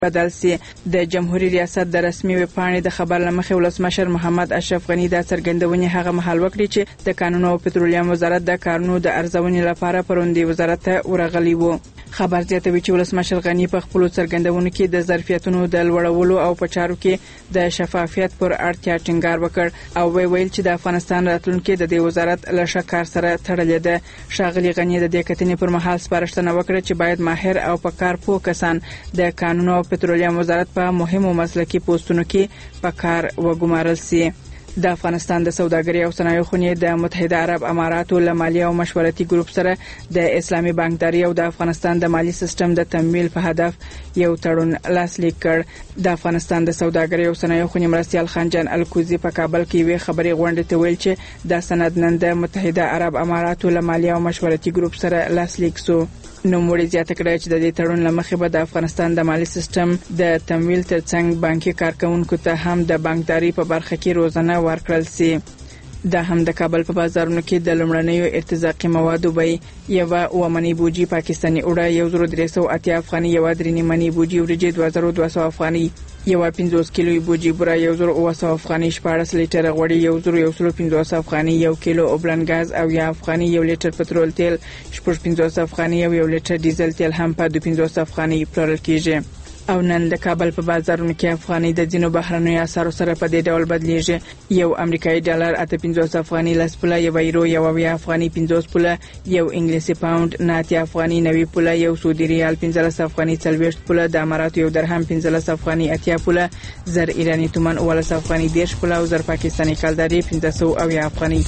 بدل سي. د جمهوریت ریاست د رسمي ویبپاڼې د خبر لمخې ولسمشر محمد اشرف غنی د څرګندونې هغه مهال وکړي چې د قانون او پټرولیم وزارت د کارونو د ارزونې لپاره پروندې وزارت ته ورغلی و. خبر زیاتوي چې ولسمشر غنی په خپل څرګندونو کې د ظرفیتونو د لوړولو او په چارو کې د شفافیت پر اړتیا ټینګار وکړ او ویل چې د افغانستان راتلونکي د دې وزارت له شکار سره تړلې ده. ښاغلي غنی د دې کتنې پر مهال سپارښتنه وکړه چې باید ماهر او په کار پوه کسان د قانون او پټرولیم وزارت په مهمو مسلکي پوسټونو کې په کار وګمارل سي. د افغانستان د سوداګرۍ او صنایعو خونې د متحده عرب اماراتو له مالیه او مشورتي ګروپ سره د اسلامي بانکداري او د افغانستان د مالی سیستم د تمویل په هدف یو تړون لاسلیک کړ. د افغانستان د سوداګرۍ او صنایعو خونې مرستیال خانجان الکوزي په کابل کې وی خبري غونډه ته ویل چې د سند نن د متحده عرب اماراتو له مالیه او مشورتي ګروپ سره لاسلیک سو. نو موږ زیاته کړی چې د دې تړون لمخې به د افغانستان د مالی سیستم د تمویل ترڅنګ بانکي کارکونکو ته هم د بانکداري په برخه کې روزنه ورکړل سي. د هم د کابل په بازارونو کې د لومړنیو ارتزاقي موادو به یو ومنی بوجي پاکستاني اوړه 1380 افغاني یو درې منی بوجي ورجې 2200 افغاني یو 50 کیلو بوجي بوره 1900 افغاني 14 لیټر غوړي 1150 افغاني یو کیلو اوبلن غاز او یا افغاني یو لیټر پټرول تیل 15 افغاني او یو لیټر ډیزل تیل هم په 15 افغاني پلورل کیږي. او نن د کابل په بازارونو کې افغاني د ځینو بهرنیو اسعارو سره په دې ډول بدلیږي. یو امریکایي ډالر 58 افغاني لس پوله، یو یورو یو افغاني 50 پوله، یو انګلیسي پاوند 90 افغاني 90 پوله، یو سعودي ریال 15 افغاني 40 پوله، د اماراتو یو درهم 15 افغاني 80 پوله، زر ایرانی تومان 19 افغاني 10 پوله او زر پاکستاني کلداري 1500 افغاني.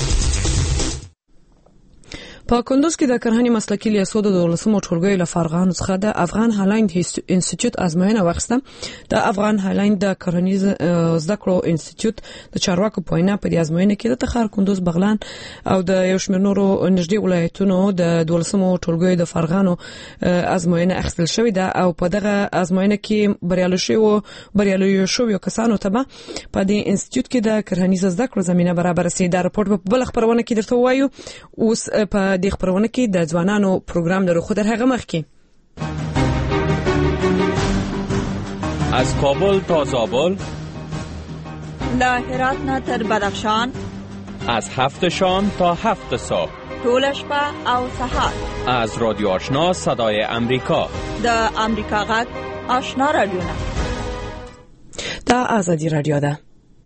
په کندوز کې د کرهنې مسلکي لیاسود د 12مو ټولګیو له فارغانو څخه د افغان هالند انسټیټیوټ ازموینه واخیسته. د افغان هالند د کرهنیز زده کړو انسټیټیوټ د چارواکو په وینا په دې ازموینه کې د تخار، کندوز، بغلان او د یو شمېر نورو نږدې ولایتونو د 12مو ټولګیو د فارغانو ازموینه اخیستل شوې ده او په دغه ازموینه کې بریالي شویو کسانو ته په دې انسټیټیوټ کې د کرهنیز زده کړو زمينه برابر سي. دا رپورټ په بل خبرونه کې درته وایو. اوس په د خبرونه کې د ځوانانو پروګرام لرو خو در هغه مخ کې از کابل تا زابل، له هرات نه تر بدخشان، از 7 شام تا 7 صبح، ټول شپه او سهار، از رادیو آشنا صدای امریکا، د امریکا غږ آشنا رادیو نه. دا آزادی رادیو ده.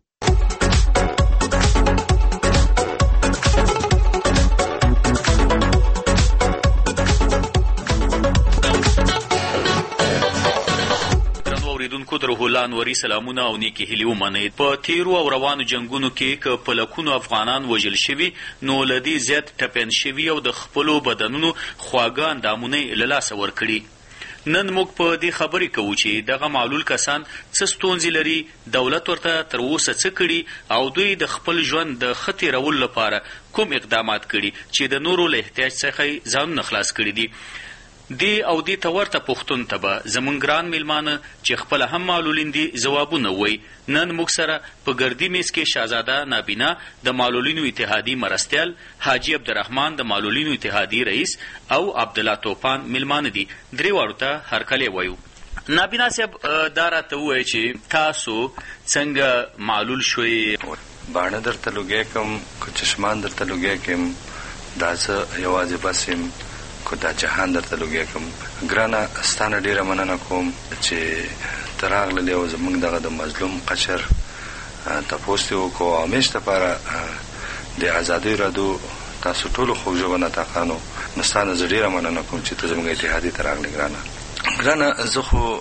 درهولان وری سلامونه او نیکی هیلی ومنئ. په تیرو او روانو جنگونو کې که په لکونو افغانان وژل شوي نو لدی زیات ټپین شوي او د خپلو بدنونو خواږه اندامونه له لاسه ورکړي. نن موږ په دې خبرې کوو چې دغه معلول کسان څه ستونزې لري، دولت ورته تر اوسه څه کړي او دوی د خپل ژوند د ښه تېرولو لپاره کوم اقدامات کړي چې د نورو له احتیاج څخه ځانونه خلاص کړي دي. دی او دی تورته پښتون ته به زمونږ ګران میلمانه چې خپله هم معلولین دي ځوابونه وایي. نن موږ سره په ګردي میز کې شهزاده نابینا د معلولینو اتحادیې مرستیال، حاجي عبدالرحمن د معلولینو اتحادیې رئیس او عبدالله توپان میلمانه دي. درې واړو ته هرکلی وایو. نابینا صاحب دا راته ووایي چې تاسو څنګه معلول شوئ؟ باڼه درته لوګی کم که چشمان درته لوګی کم دا زه یوازې بس یم کو دا جهان درته لوګی کم. ګرانه ستانه ډیره مننه کوم چې ته راغللی او زموږ دغه د مظلوم قشر تپوس دې وکړو. همیش دپاره د ازادۍ راډیو تاسو ټولو خوږ ژبه نطاقانو نو ستانه زه ډیره مننه کوم چې ته زموږ اتحادیې ته راغلې. ګرانه زه خو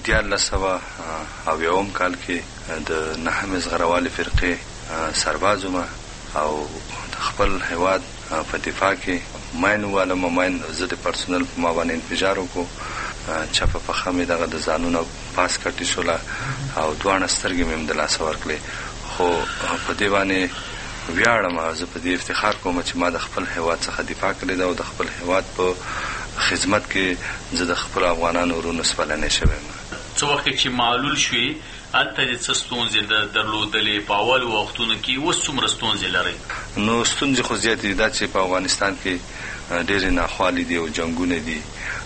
1901 کال کې د 9مې زغروالې فرقې سرباز وم او د خپل هیواد په دفاع کې ماین والم. ماین زه د پرسونل په ما باندې انفجار وکړو، چپه پښه مې دغه د ځانونه پاس کټي شوله او دواړه سترګې مې د لاسه ورکړې. خو په دې باندې ویاړم، زه په دې افتخار کوم چې ما د خپل هیواد څخه دفاع کړې ده او د خپل هیواد په خدمت کې زه د خپل افغانانو ورونو سپلنې شوی یم. څه وخت چې معلول شوي هلته دې څه ستونزې درلودلې په اولو وختونو کې؟ اوس څومره ستونزې لرئ؟ نو ستونزې خو زیاتې دي دا چې په افغانستان کې ډېرې ناخوالې دي او جنګونه دي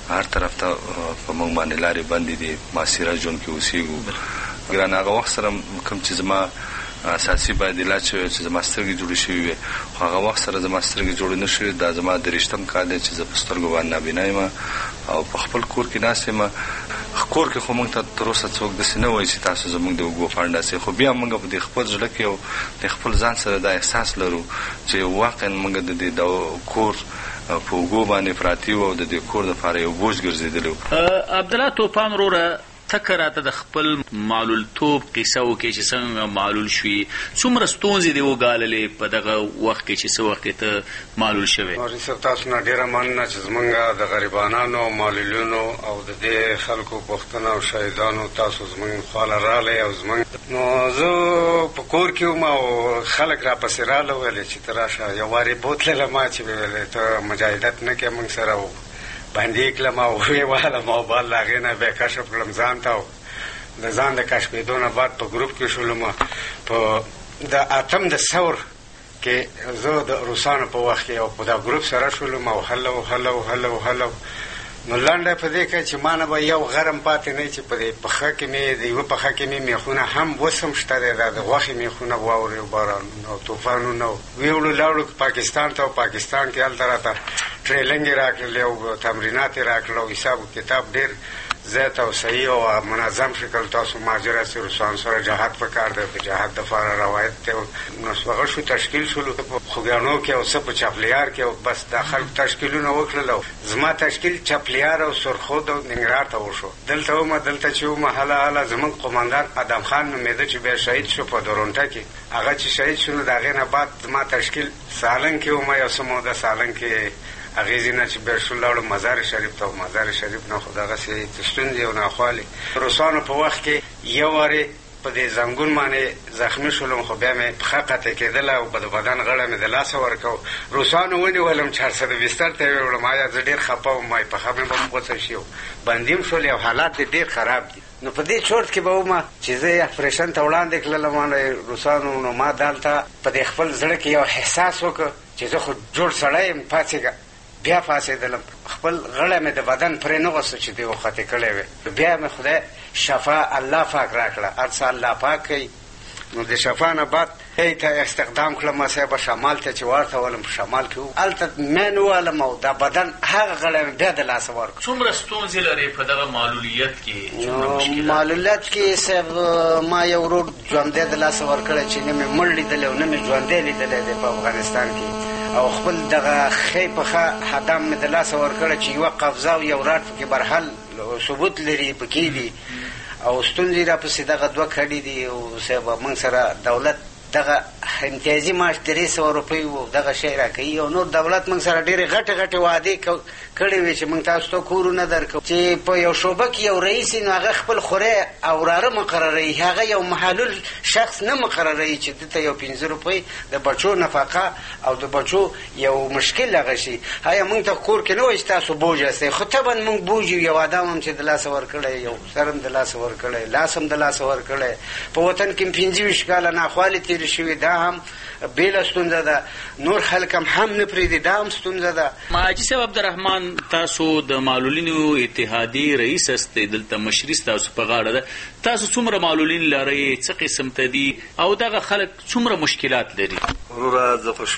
هر طرف ته په موږ باندې لارې بندې دي، معاصره ژوند کې اوسېږو. ګران هغه وخت سره کوم چې زما اساسي بدیلات چې زما سترګې جوړې شوې وي، خو هغه وخت سره زما سترګې جوړې نه شوې. دا زما 23م کال دی چې زه په سترګو باندې نابینا یم او په خپل کور کې ناست یم. کور کې خو موږ ته تر اوسه څوک داسې نه وایي چې تاسو زموږ د اوږو پانډه سئ، خو بیا موږ په دې خپل زړه کې او د خپل ځان سره دا احساس لرو چې واقعا موږ د دې کور په اوږو باندې پراته یو او د دې کور دپاره یو بوج ګرځېدلی و. عبدالله توپان وروره، ته راته د خپل معلولتوب قصه وکړې چې څنګه معلول شوې، څومره ستونزې دې وګاللې په دغه وخت کې چې څه وخت ته معلول شوې؟ مولوي صاحب تاسو نه ډېره مننه چې زمونږ د غریبانانو او معلولینو او د دې خلکو پوښتنه او شهیدانو تاسو زمونږ خواله راغلی او زمونږ نو زه په کور کې وم او خلک راپسې راغله ویلې چې ته راشه. یو وارې بوتلله ما چې ویلې ته مجاهدت نه کوې موږ سره باندې کړم او ویې والم او بال د هغې نه بیا کشف کړم ځان ته. او د ځان د کشفېدو نه بعد په ګروپ کې شولم. په د اتم د ثور کې زه د روسانو په وخت کې او په دا ګروپ سره شولم او هلو هلو هلو هلو. نو لنډه په دې کې چې ما نه به یو غرم پاتې نه چې په دې پښه کې مې د یوه پښه کې مې میخونه هم اوس هم شته دی، دا د غوښې میخونه واورې او بارانونه او طوفانونه. ویوړو لاړو پاکستان ته او پاکستان کې هلته راته ټریننګ یې راکړلې او تمرینات یې راکړل او حساب و کتاب ډېر زیات او صحیح او منظم شکل تاسو ماجر اسي روسان سره جهاد پکار دی. په جهاد دپاره روایت دی. نو هغه شو تشکیل شولو په خوګیانو کې او څه په چپلیار کې او بس دا خلک تشکیلونه وکړل. او زما تشکیل چپلیار او سرخود او ننګرهار ته وشو. دلته ومه دلته چې ومه هله زموږ قومندان ادم خان نومېده چې بیا شهید شو په درونټه کې. هغه چې شهید شو نو د هغې نه بعد زما تشکیل سالنګ کې ومه یو څه موده سالنګ کې هغې ځینه چې بیا شو لاړو مزار شریف ته. مزار شریف نه خو دغسې ستونزې او ناخوالې روسانو په وخت کې یو وارې په دې زنګون باندې زخمي شولم، خو بیا مې پښه قطع کېدله او د بدن غړه مې د لاسه ورکړو. روسانو ونیولم 400 بستر ته یې وړم. آیا زه ډېر خفه وم، پښه مې به غوڅه شي او بندیم شولې او حالات دې ډېر خراب دي. نو په دې چورت کې به ومه چې زه اپریشن ته وړاندې کړلم روسانو. نو ما دلته په دې خپل زړه کې یو احساس وکړ چې زه خو جوړ سړی یم، پاڅېږه. بیا پاڅېدلم، خپل غړی مې د بدن پرې نه غوښته چې دې وختې کړی وی. بیا مې خدای شفا الله پاک راکړه، هر څه الله پاک کوي. نو د شفا نه بعد ته استقدام کړم صاحب شمال ته چې ورته ولم. په شمال کې هلته مین ووالم او دا بدن هغه غړی مې بیا د لاسه ورکړ. څومره ستونزې لرې په دغه معلولیت کې؟ معلولیت کې صاحب ما یو ورور ژوندی د لاسه ورکړی چې نه مې مړ لیدلی او نه مې ژوندی لیدلی دی په افغانستان کې. او خپل دغه ښی پښه هدم مې د لاسه ورکړی چې یوه قبضه او یو راټ پکې برحل ثبوت لري پکې دي. او ستونزې راپسې دغه 2 کډې دي. او صاحب موږ سره دولت دغه امتیازي معاش 300 روپۍ و دغه شی راکوي. او نور دولت موږ سره ډېرې غټې وعدې کړې وې چې موږ تاسو ته کورونه درکړو. چې په یو شعبه کې یو رئیس نو هغه خپل خوری او وراره مقرروي، هغه یو محلول شخص نه مقرروي چې دلته یو 15 روپۍ د بچو نفقه او د بچو یو مشکل هغه شي. آیا موږ ته کور کې نه وایي چې تاسو بوج یاستئ، خو طبعا موږ بوج یو. یو ادم هم چې د لاسه ورکړی، یو سر هم د لاسه ورکړی، لاس هم د لاسه ورکړی. په وطن کې 25 کاله ناخوالې تېرې شوي، دا هم بیله ستونزه ده. نور خلک هم نه پرېږدي، دا هم ستونزه ده. حاجي صاحب عبدالرحمن، تاسو د معلولینو اتحادیې رئیس استئ، دلته مشري ستاسو په غاړه ده. تاسو څومره معلولین لرئ، څه قسم ته دي او دغه خلک څومره مشکلات لري؟ وروره زه خو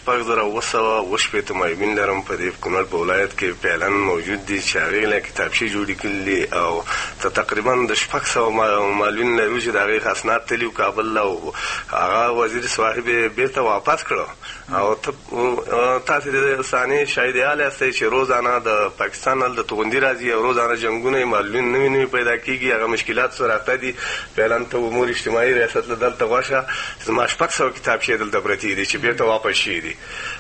6,900 معلولین لرم. په دې کونړ په ولایت کې فعلا موجود دي چې هغې له کتابچې جوړې کړي او تقریبا د 600 معلولین لرو چې د هغې اسناد تلي و کابل او هغه وزیر صاحب بیرته واپس کړو. او تاسو د ثاني شاهد حال یاستئ چې روزانه د پاکستان د توغندي راځي او روزانه جنګونه معلولین نوي پیدا کېږي. هغه مشکلات سره راته دي. فعلا ته امور اجتماعي ریاست له دلته غوښه زما 600 کتابچې دلته پرتې دي چې بیرته واپس شي دي.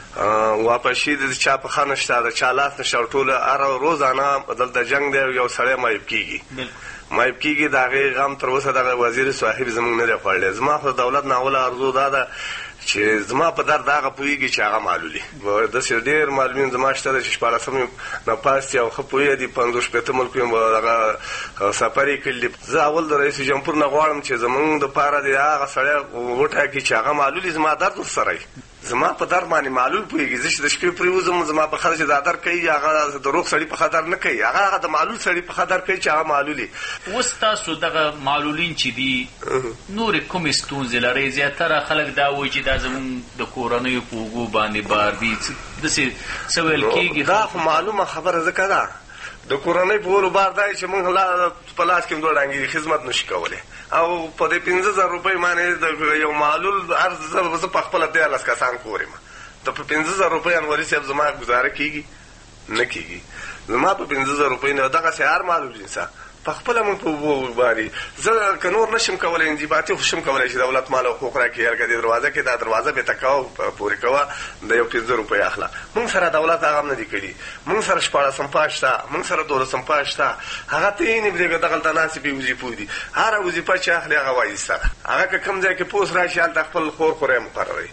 واپس شي د چا په خانه شته، د چا لاس نشته. ټوله هر روزانه دلته جنګ دی، یو سړی مایب کېږي. د هغې غم تر اوسه دغه وزیر صاحب زموږ نه دی خوړلی. زما خو د دولت نه اوله ارزو دا ده چې زما په درد هغه پوهېږي چې هغه معلولي. داسې ډېر معلولین زما شته ده چې 14 نه پاس دي او ښه پوهېدي. 50-50 ملکو یم هغه سفر یې کړي. زه اول د رئیس جمهور نه غواړم چې زموږ دپاره د هغه سړی وټاکي چې هغه معلولي. زما درد ورسره وي، زما په در باندې معلول پوهېږي. زه چې د شپې پرېوځم زما په خدای چې دا در کوي هغه د روغ سړي په خطر نه کوي، هغه د معلول سړي په خطر کوي چې هغه معلول. اوس تاسو دغه معلولین چې دي نورې کومې ستونزې لرئ؟ زیاتره خلک دا وایي چې دا زموږ د کورنیو په اوږو باندې بار دي، داسې څه ویل کېږي. دا خو معلومه خبره ځکه ده د کورنۍ په ولو بار دی چې موږ په لاس کې دوه ډانګې خدمت نشي کولی، او په دې 50,000 روپۍ باندې یو معلول هر زه په خپله 13 کسان کور یم. ته په 50,000 روپۍ انوري صاحب زما ګزاره کېږي؟ نه کېږي. زما په 50,000 روپۍ نه دغسې هر معلول انسان په خپله موږ په اوبو باندې زه که نور نشم کولی انضباطي خو شم کولی چې دولت مال حقوق راکړي، هلکه دې دروازه کې دا دروازه بېرته کوه پورې کوه د یو 50 روپۍ اخله. موږ سره دولت هغه هم نه دي کړي. موږ سره 14 پاس شته، موږ سره 12 پاس شته. هغه ته یې نه دغلته ناستې بې وظیفو دي. هره وظیفه چې اخلي هغه وایي سره هغه که کوم ځای کې پوست راشي هلته خپل خور خوری مقرروي.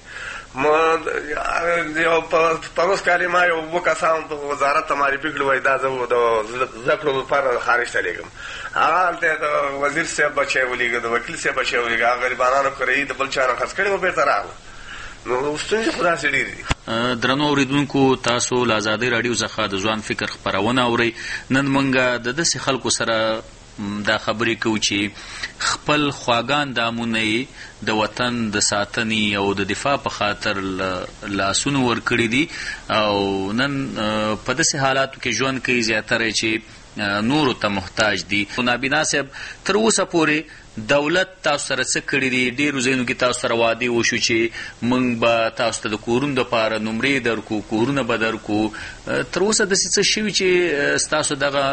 یو پروس کالي ما یو 2 کسان په وزارت ته معرفي کړي وایي دا زه د زده کړو لپاره خارج ته لېږم. هغه هلته د وزیر صاحب بچی ولېږه، د وکیل صاحب بچی ولېږه، هغه غریبانانو کرایي د بل چا نه خرڅ کړي و بېرته راغله. نو ستونزې خو داسې ډېرې دي. درنو اورېدونکو، تاسو له ازادۍ راډیو څخه د ځوان فکر خپرونه اورئ. نن موږ د داسې خلکو سره دا خبرې کوو چې خپل خواږان دامونه یې د وطن د ساتنې او د دفاع په خاطر لاسونه ورکړي دي، او نن په داسې حالاتو کې ژوند کوي زیاتره چې نورو ته محتاج دي. نابینا صاحب، تر اوسه پورې دولت تاسو سره څه کړي دي؟ ډېرو ځایونو کې تاسو سره وعدې وشو چې موږ به تاسو ته د کورونو دپاره نمرې درکړو، کورونه به درکړو. تر اوسه داسې څه شوي چې ستاسو دغه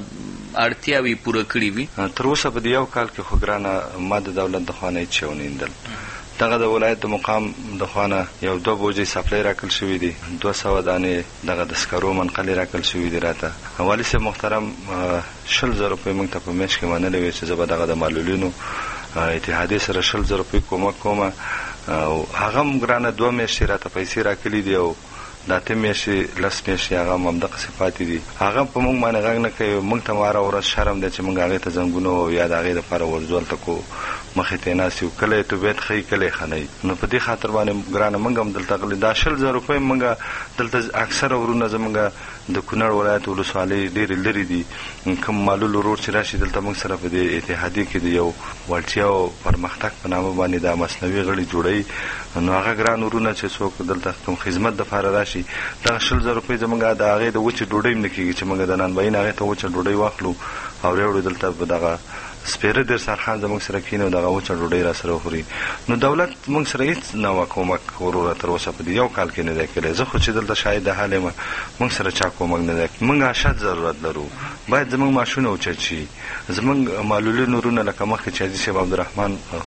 اړتیاوې پوره کړي وي؟ تر اوسه په دې یو کال کې خو ګرانه ما د دولت د خوا نه هېڅ شی ونه ایندل. دغه د ولایت د مقام د خوا نه یو 2 بوجۍ سپلۍ راکړل شوي دي، 200 دانې دغه د سکرو منقلې راکړل شوي دي راته. والي صاحب محترم 20,000 روپۍ موږ ته په میاشت کې منلې وې چې زه به دغه د معلولینو اتحادیې سره 20,000 روپۍ کومک کوم، او هغه هم ګرانه 2 میاشتې راته پیسې راکړي دي، او دا 3 میاشتې 10 میاشتې هغه هم همدغسې پاتې دي. هغه په موږ باندې غږ نه کوي. موږ ته هره ورځ شرم دی چې موږ هغې ته زنګونه او یا د هغې دپاره ورزول ته کو مخې ته یې ناست یو، کله یې طبیعت ښیي کله یې ښه نه وي. نو په دې خاطر باندې ګرانه موږ هم دلته غلي دا 20,000 روپۍ موږ دلته اکثره ورونه زموږ د کونړ ولایت ولسوالۍ ډېرې لرې دي. کوم معلول ورور چې راشي دلته موږ سره په دې اتحادیې کې د یو وړتیا او پرمختګ په نامه باندې دا مصنوعي غړي جوړوي، نو هغه ګران ورونه چې څوک دلته کوم خدمت دپاره راشي دغه 20,000 روپۍ زموږ د هغې د وچې ډوډۍ هم نه کېږي چې موږ د نانباین هغې ته وچه ډوډۍ واخلو او راوړو دلته په دغه سپېره دسترخوان زموږ سره کښېني او دغه وچه ډوډۍ را سره وخوري. نو دولت موږ سره هېڅ نوه کومک وروره تر اوسه په دې یو کال کې نه دی کړی. زه خو چې دلته شاید د حال یم موږ سره چا کومک نه دی. موږ اشد ضرورت لرو، باید زموږ معاشونه اوچت شي. زموږ معلولین ورونه لکه مخکې چې حاجي صاحب عبدالرحمن